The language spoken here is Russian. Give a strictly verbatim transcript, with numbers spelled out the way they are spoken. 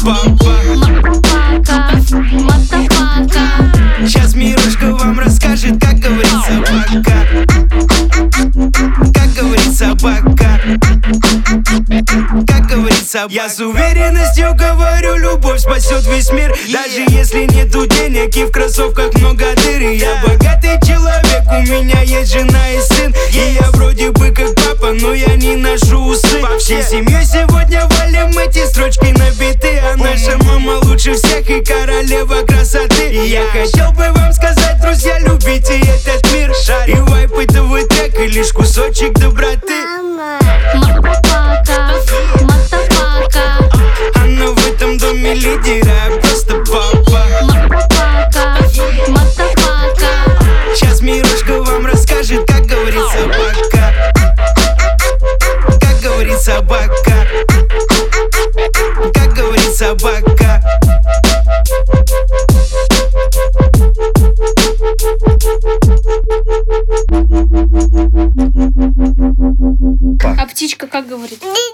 папа. Сейчас Мирошка вам расскажет, как говорит собака. Как говорит собака. Как говорит собака. Я с уверенностью говорю, любовь спасет весь мир. Даже если нету денег и в кроссовках много дыр. Я богатый человек, у меня есть жена и сын. И я вроде бы как папа, но я не ношу усы. Всей семьей сегодня валим эти строчки на биты. А наша мама лучше всех и королева красоты. И я хотел бы вам сказать, друзья, любите этот мир. И вайп этого трека лишь кусочек доброты. Она в этом доме лидера, а просто папа. Сейчас Мирошка вам расскажет, как говорит собака. Как говорит собака. Как говорит собака. А птичка как говорит?